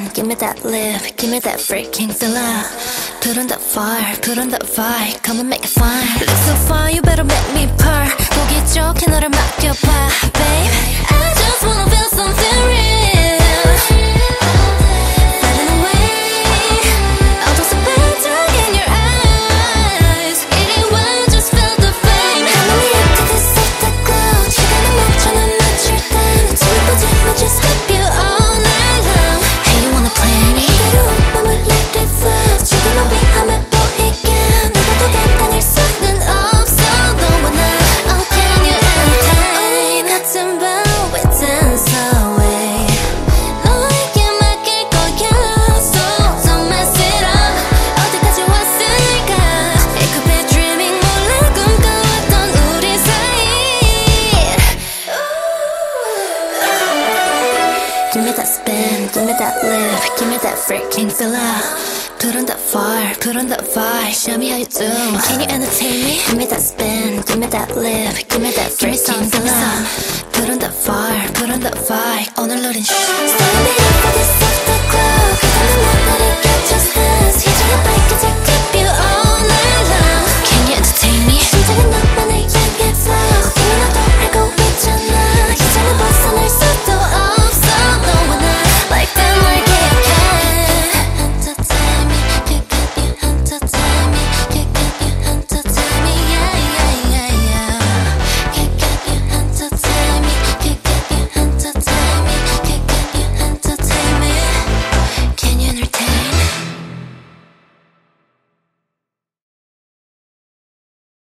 give me that lip, give me that freaking filler. Put on that fire, put on that vibe, come and make it fine. Look so fine, you better make me purr. 보기 좋게 너를 맡겨봐, babe. I just wanna feel something real. Fading away, all those better in your eyes. Anyone just felt the flame. Coming me up to this afterglow. 시간을 멈춰 난 맞출 땐 지금까지 just hype you all night long. Hey, you wanna play me? 새로운 밤을 let it flow. 지금은 위험해 보이게 내가 더 감당할 수는 없어. 너와 나, oh can you entertain? 같은 밤 within away. 너에게 맡길 거야. So don't mess it up. 어디까지 왔을까? It could be dreaming. 몰라 꿈꿔왔던 우리 사이. Give me that spin, give me that lip, give me that freaking filler. Put on that fire, put on that vibe, show me how you do. Can you entertain me? Give me that spin, give me that lip, give me that freaking filler. Put on that fire, put on that vibe, 오늘 우린 Stand me up for this afterglow. 그다음에 나를 get just dance. 희망의 밝게 keep you all night long. Can you entertain me? 심장은